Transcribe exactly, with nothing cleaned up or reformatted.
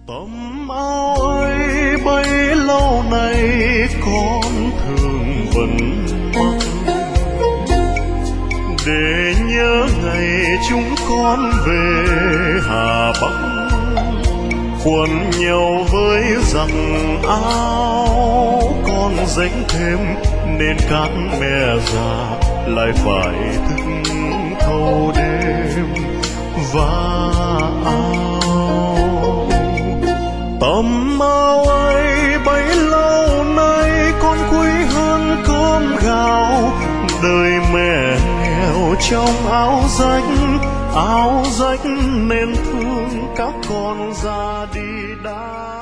Tấm áo ấy bấy lâu nay con thường vẫn mặc, để nhớ ngày chúng con về Hà Bắc, quần nhau với giặc áo con dính thêm, nên các mẹ già lại phải thức thâu đêm vá áo. Tấm áo ấy bấy lâu nay con quý hơn cơm gạo, đời mẹ nghèo trong áo rách, áo rách nên thương các con ra đi đã.